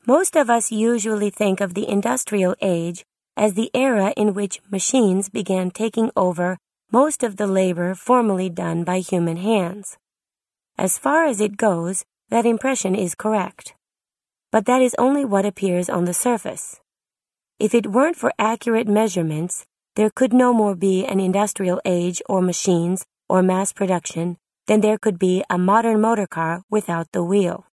Most of us usually think of the industrial age as the era in which machines began taking over most of the labor formerly done by human hands. As far as it goes, that impression is correct. But that is only what appears on the surface. If it weren't for accurate measurements, there could no more be an industrial age or machines or mass production than there could be a modern motor car without the wheel.